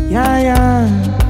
Yeah, yeah.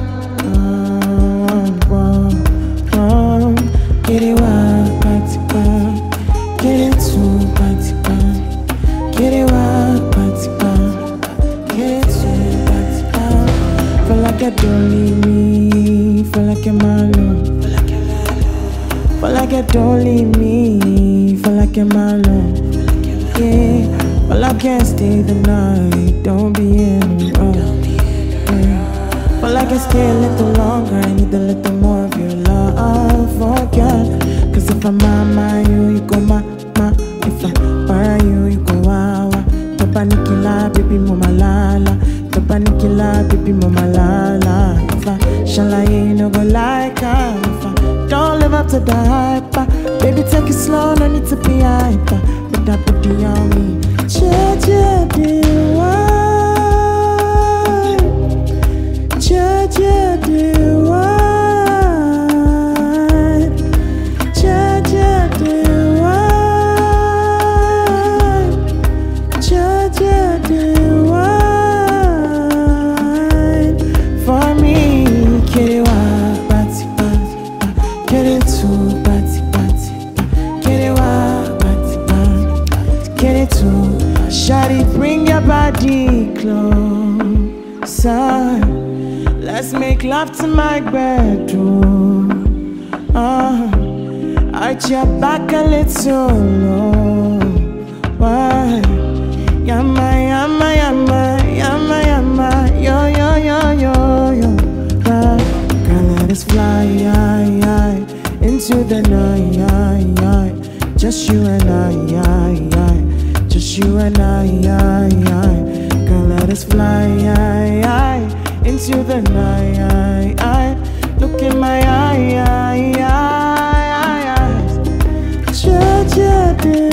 Get it wild, party, get it too, party, get it wild, party, get it too, party. Feel like you don't leave me, feel like you're my love. Feel like you don't leave me, feel like you're my love. Yeah, well I can't stay the night, don't be in a rush. Well, I can stay a little longer, I need a little more of your love, oh girl. Cause if I'm you, you go ma. If I para you go wawa. Topa nikila, baby mama lala. Topa nikila, baby mama lala. If I shala, you no go like her. If I don't live up to the hype, baby take it slow, no need to be hyper. Put that booty on me, cha do Cha-cha do what? Cha-cha do what? Cha-cha do what? For me, get it wild, party, get it too, party, get it wild, party, get it too. Shawty, bring your body closer. Let's make love to my bedroom. Arch your back a little low. Why? Yama, yama, yama, yama, yama, yo, yo, yo, yo, yo. Girl, let us fly into the night. Just you and I, just you and I. Girl, let us fly into the night. Look in my eyes. Cha-cha do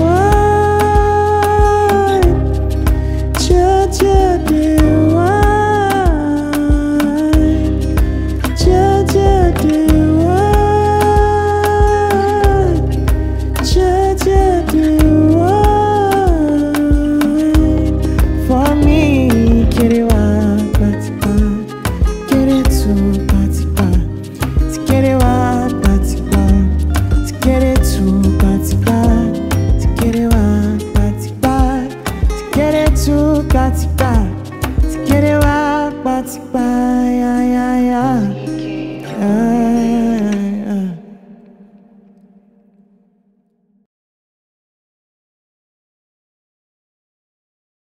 what? Cha-cha do what? Cha-cha do what? Cha-cha do what? For me, get it wild, party, get it too, party, to get it wild, party, to get it too, party, to get it wild, party, to get it too, party, to get it wild, party.